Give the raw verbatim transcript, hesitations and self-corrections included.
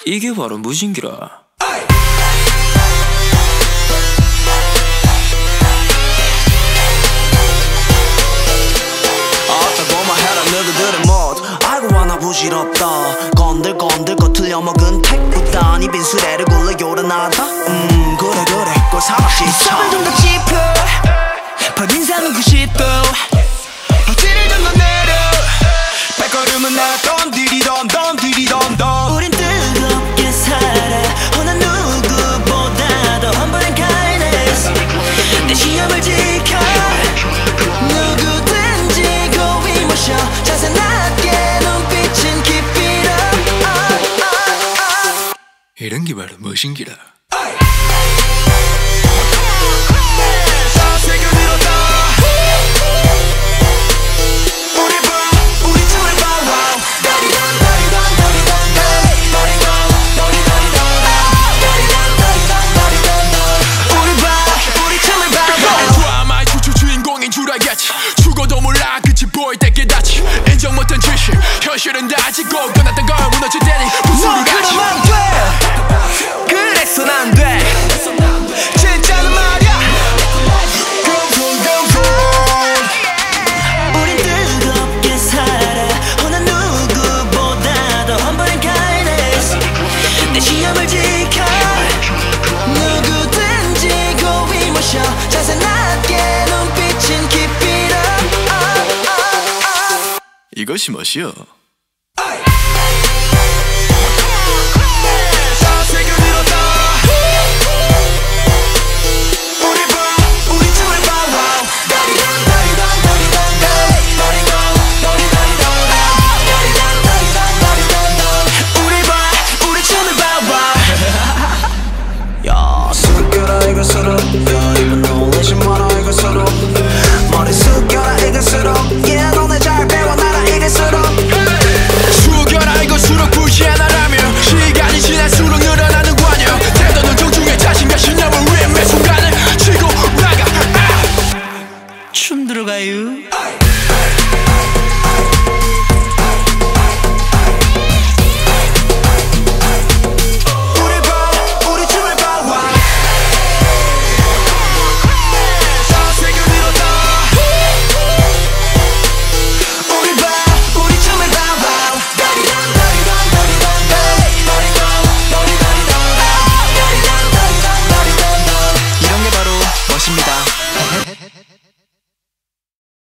이게 바로 무신기라. 너희들은 못 알고 하나 부질없다. 건들건들 거틀려 먹은 택보다 니 빈수레를 굴러 요란하다. 음 그래 그래 꼴 사납지 참. 좀 더 짚어 퍼진사는 구십 도 어찌를 좀 더 내려 발걸음은 나 던디리던 던디리던. 우린 뜨겁게 살아 어느 누구보다도 험블한 kindness. 내 시험을 지켜 누구든지 고이 모셔 자세 낮게 눈빛은 keep it up. uh, uh, uh. 이런 게 바로 무신기라. 죽어도 몰라 끝이 보일 때 깨닫지. 인정 못한 지식 현실은 다지고 끝났던 걸 무너질 때니 무술을 하지. 그러면 안 돼 그래선 안 돼 진짜는 말야. 우린 뜨겁게 살아 어느 누구보다도 험블한 kindness. 내 시험을 지켜 누구든지 고이 모셔 자세 낮게 눈빛은 keep it up. 이것이 멋이여.